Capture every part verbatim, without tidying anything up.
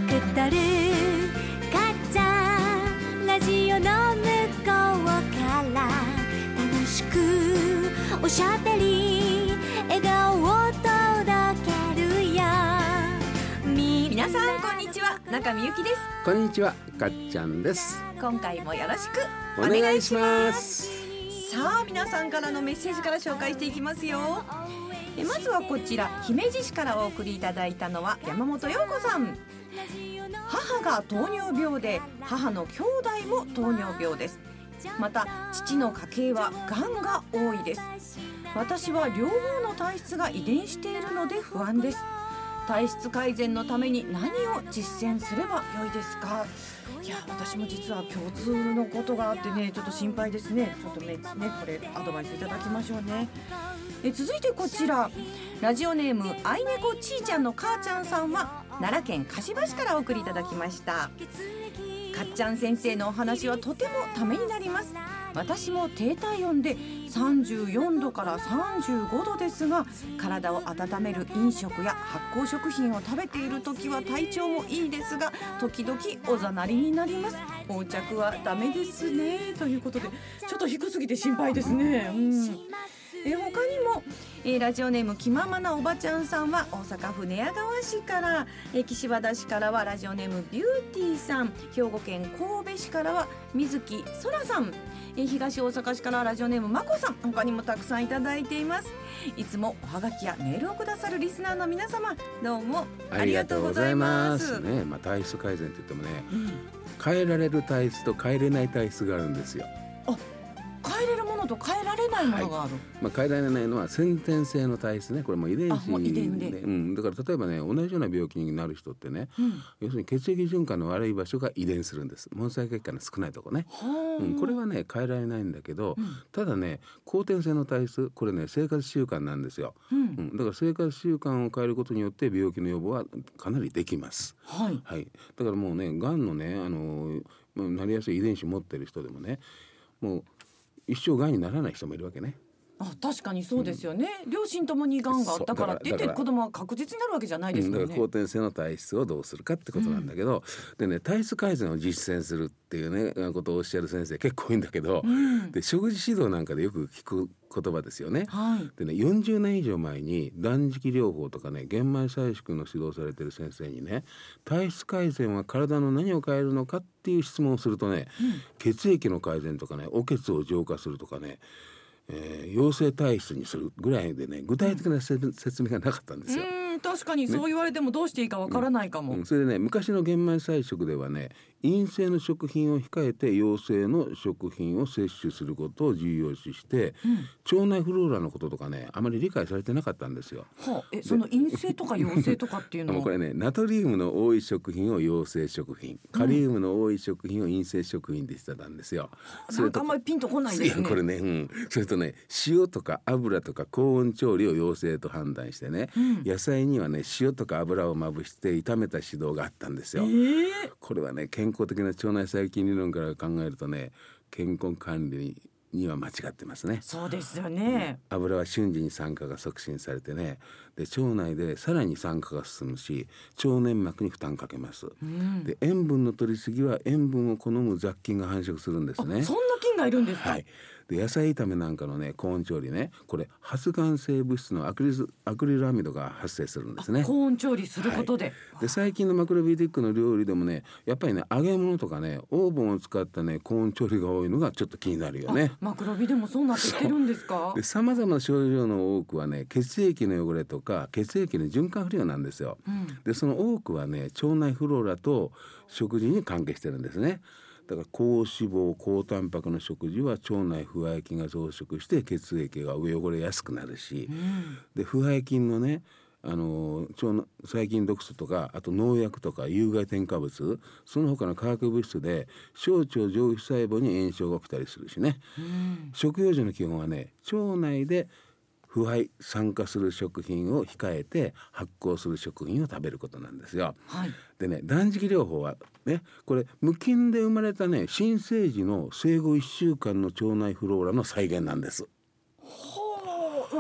くたるかっちゃんラジオの向こうから楽しくおしゃべり笑顔を届けるよ。 皆さんこんにちは、中みゆきです。 こんにちは、かっちゃんです。 今回もよろしくお願いします。 さあ皆さんからのメッセージから紹介していきますよ。えまずはこちら、姫路市からお送りいただいたのは山本陽子さん。母が糖尿病で母の兄弟も糖尿病です。また父の家系はがんが多いです。私は両方の体質が遺伝しているので不安です。体質改善のために何を実践すればよいですか。いや私も実は共通のことがあってね、ちょっと心配ですね。ちょっとねこれアドバイスいただきましょうね。え続いてこちら、ラジオネームあいねこちーちゃんの母ちゃんさんは奈良県柏市からお送りいただきました。かっちゃん先生のお話はとてもためになります。私も低体温でさんじゅうよんどからさんじゅうごどですが、体を温める飲食や発酵食品を食べている時は体調もいいですが、時々おざなりになります。横着はダメですね、ということで、ちょっと低すぎて心配ですね。うんえ他にも、えー、ラジオネーム気ままなおばちゃんさんは大阪府寝屋川市から、えー、岸和田市からはラジオネームビューティーさん、兵庫県神戸市からは水木そらさん、えー、東大阪市からラジオネームまこさん、他にもたくさんいただいています。いつもおはがきやメールをくださるリスナーの皆様、どうもありがとうございます。 ね、まあ、体質改善といってもね、うん、変えられる体質と変えれない体質があるんですよ。 あ、変えれるものと変えられないものがある、はい、 まあ、変えられないのは先天性の体質ね。これも遺伝子も遺伝で、 うん、だから例えばね、同じような病気になる人ってね、うん、要するに血液循環の悪い場所が遺伝するんです。毛細血管の少ないとこね、うん、これはね変えられないんだけど、うん、ただね後天性の体質、これね生活習慣なんですよ、うんうん、だから生活習慣を変えることによって病気の予防はかなりできます、はいはい、だからもうね、がんのね、あのなりやすい遺伝子持ってる人でもね、もう一生がんにならない人もいるわけね。 あ、確かにそうですよね、うん、両親ともにがんがあったからって言って子供は確実になるわけじゃないですもんね、 うん、だから後天性の体質をどうするかってことなんだけど、うん、でね、体質改善を実践するっていうねことをおっしゃる先生結構多いんだけど、うん、で食事指導なんかでよく聞く言葉ですよね、はい、でね、よんじゅうねん以上前に断食療法とかね、玄米採縮の指導されてる先生にね、体質改善は体の何を変えるのかっていう質問をするとね、うん、血液の改善とかね、お血を浄化するとかね、えー、陽性体質にするぐらいでね、具体的な、うん、説明がなかったんですよ。 うん、確かにそう言われてもどうしていいかわからないかも、 ね、うん、それでね、昔の玄米採食ではね、陰性の食品を控えて陽性の食品を摂取することを重要視して、うん、腸内フローラのこととかね、あまり理解されてなかったんですよ。 はあ、えその陰性とか陽性とかっていうのはこれね、ナトリウムの多い食品を陽性食品、カリウムの多い食品を陰性食品でしてたんですよ、 うん、なんかあんまりピンとこないですね。 いやこれね、うん、それとね、塩とか油とか高温調理を陽性と判断してね、うん、野菜にはね塩とか油をまぶして炒めた指導があったんですよ、えー、これはね、健康的な腸内細菌理論から考えるとね、健康管理には間違ってますね。 そうですよね、 うん、油は瞬時に酸化が促進されてね、で腸内でさらに酸化が進むし、腸粘膜に負担かけます、うん、で塩分の摂りすぎは塩分を好む雑菌が繁殖するんですね。 そんな菌がいるんですか。 はい、で野菜炒めなんかのね高温調理ね、これ発がん性物質のアクリル、アクリルアミドが発生するんですね。 高温調理することで、 はい、で最近のマクロビティックの料理でもね、やっぱりね揚げ物とかねオーブンを使ったね高温調理が多いのがちょっと気になるよね。 マクロビでもそうなってきてるんですか。 で様々な症状の多くはね、血液の汚れとか血液の循環不良なんですよ、うん、でその多くはね腸内フローラと食事に関係してるんですね。だから高脂肪高タンパクの食事は腸内腐敗菌が増殖して血液が汚れやすくなるし、うん、で腐敗菌のね、あの腸の細菌毒素とか、あと農薬とか有害添加物、その他の化学物質で小腸上皮細胞に炎症が起きたりするしね、うん、食用時の基本はね、腸内で腐敗酸化する食品を控えて発酵する食品を食べることなんですよ、はい、でね、断食療法はね、これ無菌で生まれたね新生児の生後いっしゅうかんの腸内フローラの再現なんです。 ほう、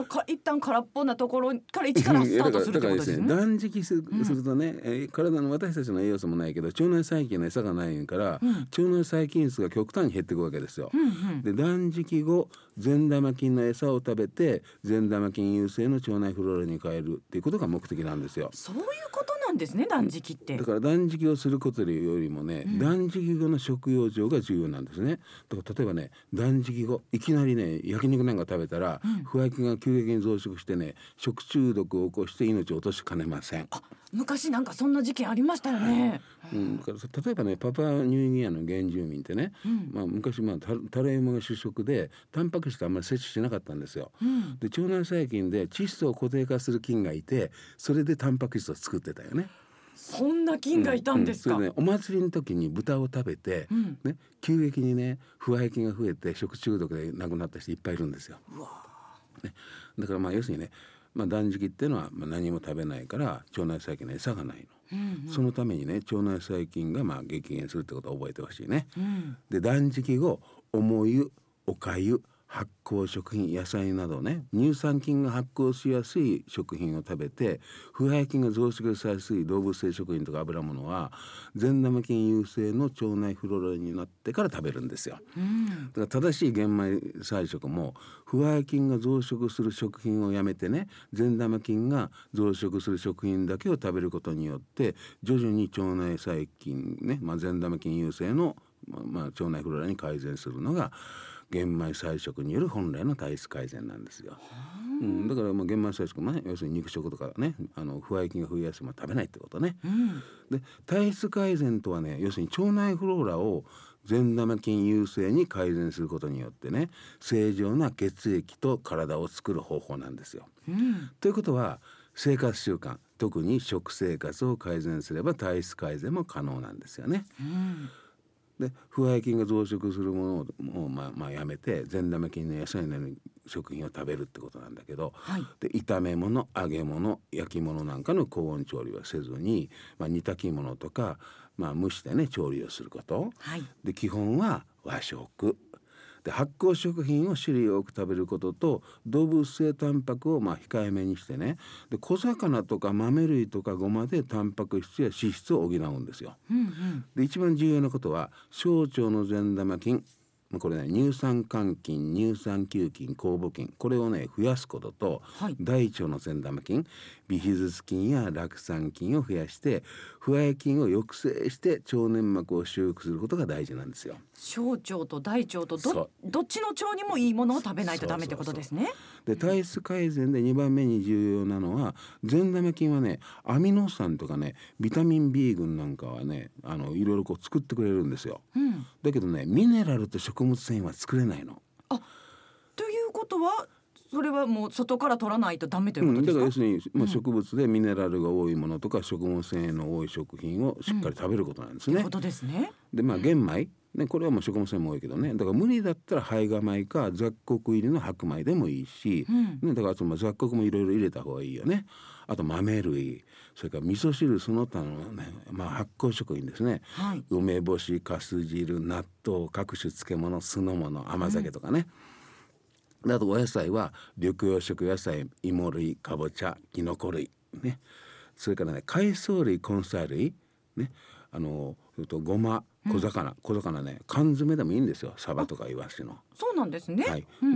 のか一旦空っぽなところから一からスタートするってことですね。 だから断食するとね、うん、えー、体の私たちの栄養素もないけど腸内細菌の餌がないから、うん、腸内細菌数が極端に減っていくわけですよ、うんうん、で断食後善玉菌の餌を食べて善玉菌優勢の腸内フローラに変えるっていうことが目的なんですよ。 そういうことなんですね、断食って。 だから断食をすることよりもね、うん、断食後の食用上が重要なんですね。だから例えばね、断食後いきなりね焼肉なんか食べたら、うん、不飽菌が急激に増殖してね食中毒を起こして命を落としかねません。 あ、昔なんかそんな事件ありましたよね、 はい、うん、だから例えばねパプアニューギニアの原住民ってね、うん、まあ、昔、まあ、タライモが主食でタンパク質あんまり摂取しなかったんですよ、うん、で腸内細菌で窒素を固定化する菌がいてそれでタンパク質を作ってたよね。 そんな菌がいたんですか、 うんうん、それでね、お祭りの時に豚を食べて、うんね、急激にね不飽菌が増えて食中毒で亡くなった人いっぱいいるんですよ。うわ、ね、だからまあ要するにね、まあ、断食っていうのはまあ何も食べないから腸内細菌の餌がないの、うんうん、そのためにね腸内細菌がまあ激減するってことを覚えてほしいね、うん、で断食後重湯おかゆ発酵食品野菜などね乳酸菌が発酵しやすい食品を食べて不飽菌が増殖しやすい動物性食品とか油物は善玉菌優勢の腸内フローラになってから食べるんですよ、うん、だから正しい玄米菜食も不飽菌が増殖する食品をやめてね善玉菌が増殖する食品だけを食べることによって徐々に腸内細菌ね、まあ、善玉菌優勢の、まあ、腸内フローラに改善するのが玄米菜食による本来の体質改善なんですよ、うん、だからもう玄米菜食もね要するに肉食とかねあの不飽菌が増えやすいもの食べないってことね、うん、で体質改善とはね要するに腸内フローラを善玉菌優勢に改善することによってね正常な血液と体を作る方法なんですよ、うん、ということは生活習慣特に食生活を改善すれば体質改善も可能なんですよね、うん、で不飽菌が増殖するものを、まあ、まあやめて善玉菌の餌になる食品を食べるってことなんだけど、はい、で炒め物揚げ物焼き物なんかの高温調理はせずに、まあ、煮炊き物とか、まあ、蒸してね調理をすること、はい、で基本は和食で発酵食品を種類多く食べることと動物性タンパクをまあ控えめにしてねで小魚とか豆類とかごまでタンパク質や脂質を補うんですよ、うんうん、で一番重要なことは小腸の善玉菌これね乳酸桿菌乳酸球菌酵母菌これをね増やすことと、はい、大腸の善玉菌ビフィズス菌や酪酸菌を増やして不飽菌を抑制して腸粘膜を修復することが大事なんですよ。 小腸と大腸と ど, どっちの腸にもいいものを食べないとダメってことですね。そうそうそうで体質改善でにばんめに重要なのは善玉菌はねアミノ酸とかねビタミン B 群なんかはねあのいろいろこう作ってくれるんですよ、うん、だけどねミネラルと食物繊維は作れないの。 あ、ということはそれはもう外から取らないとダメということですか、 うん、だから要するに、まあ、植物でミネラルが多いものとか食物繊維の多い食品をしっかり食べることなんですね、うん、 ということですね。 でまあ玄米ね、これはもう食物繊維も多いけどねだから無理だったら胚芽米か雑穀入りの白米でもいいし、うんね、だからその雑穀もいろいろ入れた方がいいよね。あと豆類それから味噌汁その他の、ねまあ、発酵食品ですね、はい、梅干しかす汁納豆各種漬物酢の物甘酒とかね、うん、あとお野菜は緑黄色野菜芋類かぼちゃきのこ類ねそれからね海藻類根菜類ねあのとごま小魚、うん、小魚ね缶詰でもいいんですよサバとかイワシの。 そうなんですね、 はいうんうん、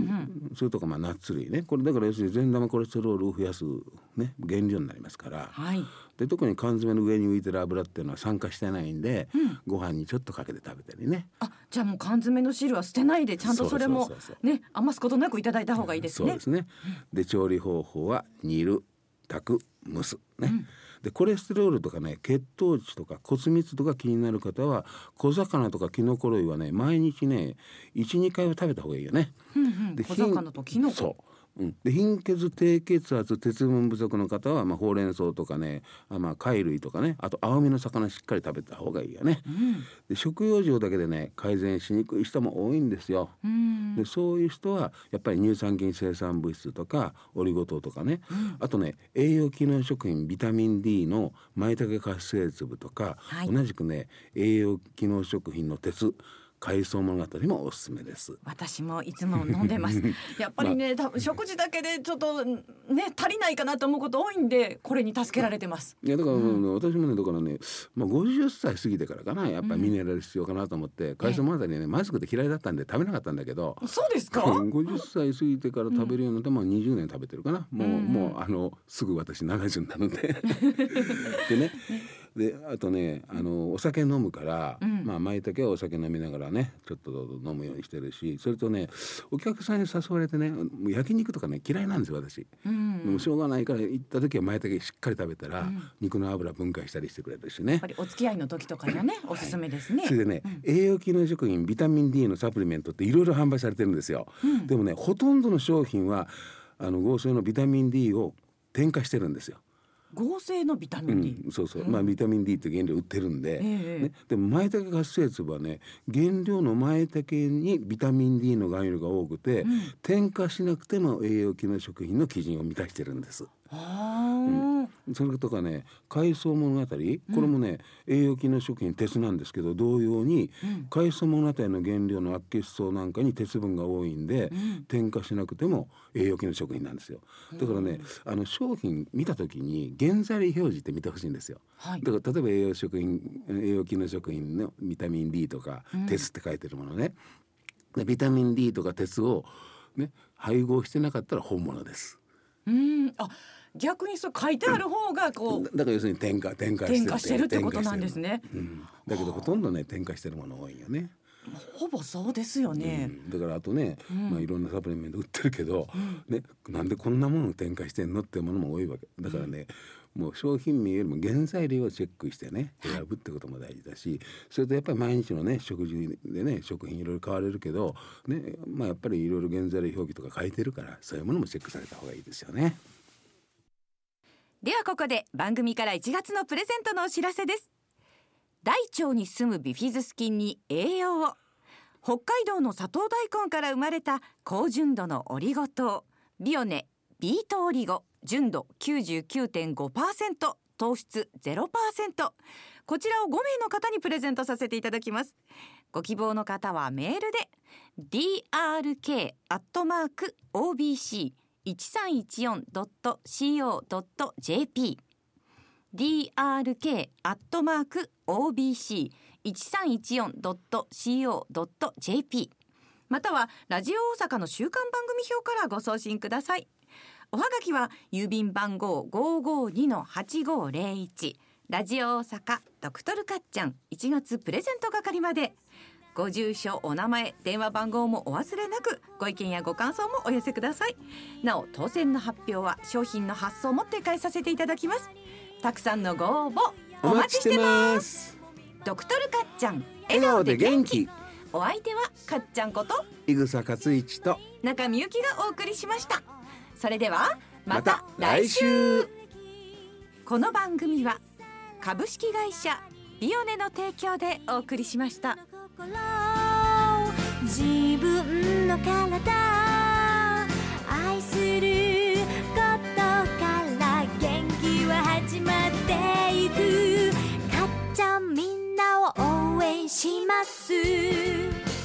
それとかまあナッツ類ねこれだから要するに善玉コレステロールを増やす、ね、原料になりますから、はい、で特に缶詰の上に浮いてる油っていうのは酸化してないんで、うん、ご飯にちょっとかけて食べたりね。 あじゃあもう缶詰の汁は捨てないでちゃんとそれもね余すことなくいただいた方がいいですね。 そうですね、で調理方法は煮る炊く蒸すね、うんでコレステロールとかね血糖値とか骨密度が気になる方は小魚とかキノコ類はね毎日ね いち,に 回は食べた方がいいよね、 うんうん、で小魚とキノコそう、うん、で貧血低血圧鉄分不足の方は、まあ、ほうれん草とかねあ、まあ、貝類とかねあと青身の魚しっかり食べた方がいいよね、うん、で食用上だけでね改善しにくい人も多いんですよ、うん、でそういう人はやっぱり乳酸菌生産物質とかオリゴ糖とかね、うん、あとね栄養機能食品ビタミン D のマイタケ活性粒とか、はい、同じくね栄養機能食品の鉄海藻物語もおすすめです。 私もいつも飲んでますやっぱりね、まあ、多分食事だけでちょっとね足りないかなと思うこと多いんで、これに助けられてます。 いやだから、うん、私もねだからね、まあ、ごじゅっさい過ぎてからかな、やっぱりミネラル必要かなと思って、うん、海藻物語ねまずくて嫌いだったんで食べなかったんだけど。 そうですか。 ごじゅっさい過ぎてから食べるようになって、まあ、にじゅうねん食べてるかな、もう、うん、もうあのすぐ私ななじゅうになるんででねであとねあのお酒飲むから、うんまあ、舞茸はお酒飲みながらねちょっと飲むようにしてるし、それとねお客さんに誘われてねもう焼肉とかね嫌いなんですよ私、うん、でもしょうがないから行った時は舞茸しっかり食べたら、うん、肉の油分解したりしてくれるしね、やっぱりお付き合いの時とかにはねおすすめですね、 はい、それでね、うん、栄養機能食品ビタミン D のサプリメントっていろいろ販売されてるんですよ、うん、でもねほとんどの商品はあの合成のビタミン D を添加してるんですよ。 合成のビタミン D、 うん、そうそう、うん、まあビタミン D って原料売ってるんで、 えーね、でも舞茸活性粒はね原料の舞茸にビタミン D の含有量が多くて、うん、添加しなくても栄養機能食品の基準を満たしてるんです。あ、うん、それとかね海藻物語、これもね、うん、栄養機能食品鉄なんですけど、同様に、うん、海藻物語の原料のアッケシソウなんかに鉄分が多いんで、うん、添加しなくても栄養機能食品なんですよ。だからね、うん、あの商品見た時に原材料表示って見てほしいんですよ、はい、だから例えば栄養食品栄養機能食品のビタミン D とか、うん、鉄って書いてるものね、でビタミン D とか鉄を、ね、配合してなかったら本物です。 うん、あ逆にそう書いてある方がこう、うん、 だから要するに添加添加してる添加してるってことなんですね、 うん、だけどほとんどね添加してるもの多いよね。 ほぼそうですよね、 うん、だからあとね、うんまあ、いろんなサプリメント売ってるけど、うんね、なんでこんなものを添加してんのっていうものも多いわけだからね、うん、もう商品名よりも原材料をチェックしてね選ぶってことも大事だし、それとやっぱり毎日のね食事でね食品いろいろ変われるけど、ねまあ、やっぱりいろいろ原材料表記とか書いてるからそういうものもチェックされた方がいいですよね。 ではここで番組からいちがつのプレゼントのお知らせです。大腸に住むビフィズス菌に栄養を、北海道の砂糖大根から生まれた高純度のオリゴ糖ビオネビートオリゴ、純度 きゅうじゅうきゅうてんごパーセント、 糖質 ゼロパーセント、 こちらをごめいの方にプレゼントさせていただきます。ご希望の方はメールで ディーアールケー アットマーク オービーシーいちさんいちよん ドット シーオー ドット ジェーピー ディーアールケー アットマーク オービーシーいちさんいちよん ドット シーオー ドット ジェーピー またはラジオ大阪の週間番組表からご送信ください。おはがきは郵便番号 ごーごーにのはちごーぜろいち ラジオ大阪ドクトルかっちゃんいちがつプレゼント係まで。ご住所、お名前、電話番号もお忘れなく、ご意見やご感想もお寄せください。なお当選の発表は商品の発送も撤回させていただきます。たくさんのご応募お待ちしてます。ドクトルかっちゃん笑顔で元気。お相手はかっちゃんこと井草克一と中みゆきがお送りしました。それではまた来週。この番組は株式会社ビオネの提供でお送りしました。 自分の体愛することから元気は始まっていく。かっちゃんみんなを応援します。